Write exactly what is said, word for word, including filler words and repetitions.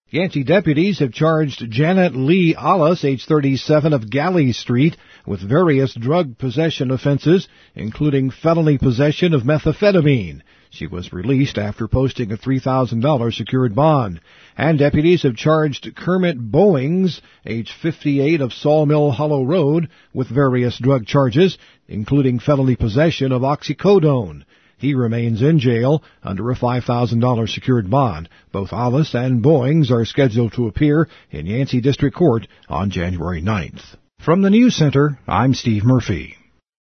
Yancey deputies have charged Janet Lee Allis, age thirty-seven, of Galley Street, with various drug possession offenses, including felony possession of methamphetamine. She was released after posting a three thousand dollars secured bond. And deputies have charged Kermit Bowings, age fifty-eight, of Sawmill Hollow Road, with various drug charges, including felony possession of oxycodone. He remains in jail under a five thousand dollars secured bond. Both Allis and Bowings are scheduled to appear in Yancey District Court on January ninth. From the News Center, I'm Steve Murphy.